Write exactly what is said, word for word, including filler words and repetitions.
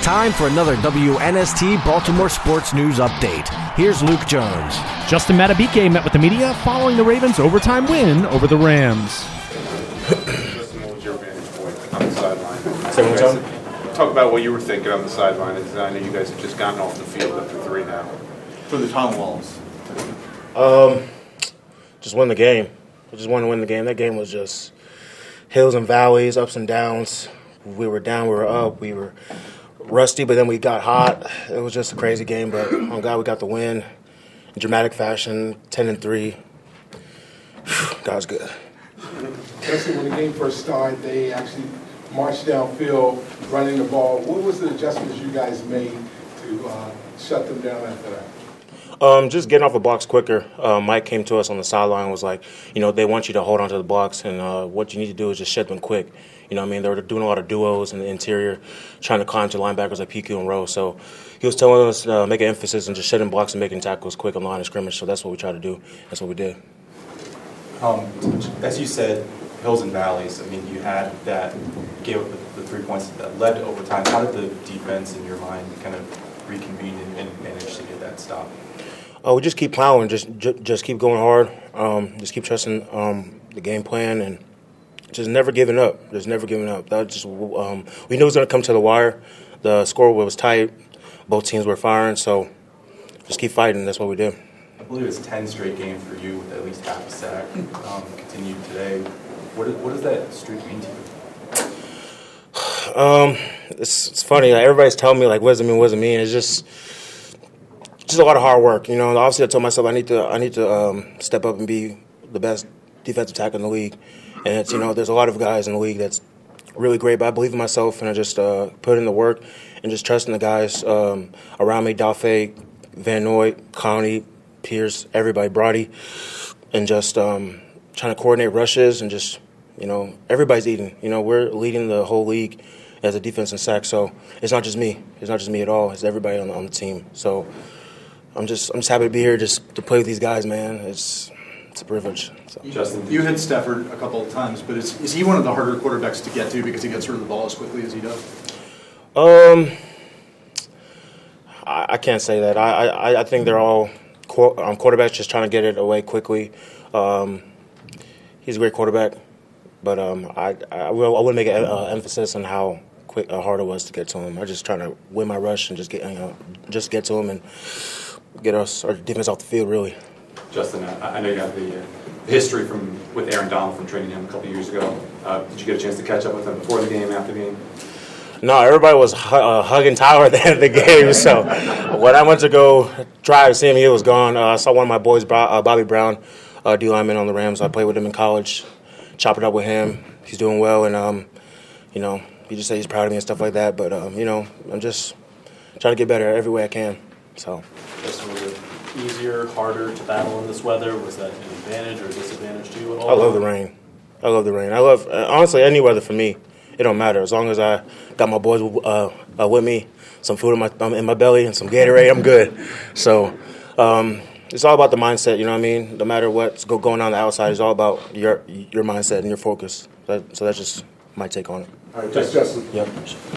time for another W N S T Baltimore Sports News Update. Here's Luke Jones. Justin Matabike met with the media following the Ravens' overtime win over the Rams. Justin, what was your vantage point on the sideline? Say one more time. Talk about what you were thinking on the sideline. I know you guys have just gotten off the field after three now. For the Tom Walls. Um, just win the game. I just wanted to win the game. That game was just hills and valleys, ups and downs. We were down, we were up, we were rusty, but then we got hot. It was just a crazy game, but I'm glad we got the win in dramatic fashion, ten and three. God's good. Justin, when the game first started, they actually marched downfield, running the ball. What was the adjustments you guys made to uh, shut them down after that? Um, just getting off the blocks quicker. Uh, Mike came to us on the sideline and was like, you know, they want you to hold on to the blocks, and uh, what you need to do is just shed them quick. You know what I mean? They were doing a lot of duos in the interior, trying to climb to linebackers like P Q and Rowe. So he was telling us to uh, make an emphasis on just shedding blocks and making tackles quick on the line of scrimmage. So that's what we tried to do. That's what we did. Um, as you said, hills and valleys. I mean, you had that, gave up the, the three points that led to overtime. How did the defense, in your mind, kind of reconvene and, and manage to get that stop? Oh, we just keep plowing, just just keep going hard, um, just keep trusting um, the game plan, and just never giving up. Just never giving up. That was just um, we knew it was going to come to the wire. The score was tight. Both teams were firing, so just keep fighting. That's what we did. I believe it's ten straight games for you with at least half a sack. Um, continued today. What, is, what does that streak mean to you? Um, it's, it's funny. Like, everybody's telling me like, what does it mean? What does it mean? It's just. Just a lot of hard work, you know. Obviously, I told myself I need to, I need to um, step up and be the best defensive tackle in the league. And it's, you know, there's a lot of guys in the league that's really great, but I believe in myself, and I just uh, put in the work and just trusting the guys um, around me: Dalfe, Van Noy, Connie, Pierce, everybody, Brody, and just um, trying to coordinate rushes and just, you know, everybody's eating. You know, we're leading the whole league as a defense in sacks, so it's not just me. It's not just me at all. It's everybody on the, on the team. So. I'm just I'm just happy to be here, just to play with these guys, man. It's it's a privilege. So. Justin, you hit Stafford a couple of times, but is is he one of the harder quarterbacks to get to because he gets rid of the ball as quickly as he does? Um, I, I can't say that. I, I, I think they're all um, quarterbacks just trying to get it away quickly. Um, he's a great quarterback, but um, I I, will, I wouldn't make an uh, emphasis on how quick uh, hard it was to get to him. I'm just trying to win my rush and just get you know just get to him and. Get us our defense off the field, really. Justin, I, I know you have the, uh, the history from with Aaron Donald from training him a couple years ago. Uh, did you get a chance to catch up with him before the game, after the game? No, everybody was hu- uh, hugging Tyler at the end of the game. So when I went to go try to see him, he was gone. Uh, I saw one of my boys, uh, Bobby Brown, uh, D lineman on the Rams. I played with him in college, chopped it up with him. He's doing well, and um, you know, he just said he's proud of me and stuff like that. But um, you know, I'm just trying to get better every way I can. So. Just was it easier, harder to battle in this weather? Was that an advantage or disadvantage to you at all? I love the rain. I love the rain. I love uh, honestly any weather for me. It don't matter as long as I got my boys uh, uh, with me, some food in my um, in my belly, and some Gatorade. I'm good. So um, it's all about the mindset. You know what I mean? No matter what's go- going on the outside, it's all about your your mindset and your focus. That, so that's just my take on it. All right, just Justin. Yep.